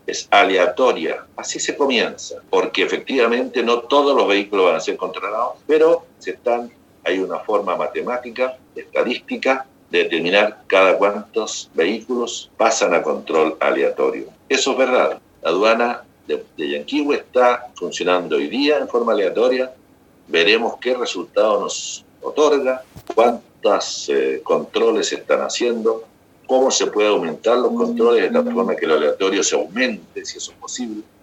es aleatoria. Así se comienza, porque efectivamente no todos los vehículos van a ser controlados, pero hay una forma matemática, estadística, de determinar cada cuántos vehículos pasan a control aleatorio. Eso es verdad. La aduana de Yanquihue está funcionando hoy día en forma aleatoria. Veremos qué resultado nos otorga, cuántos controles se están haciendo, cómo se puede aumentar los controles de tal forma que el aleatorio se aumente, si eso es posible.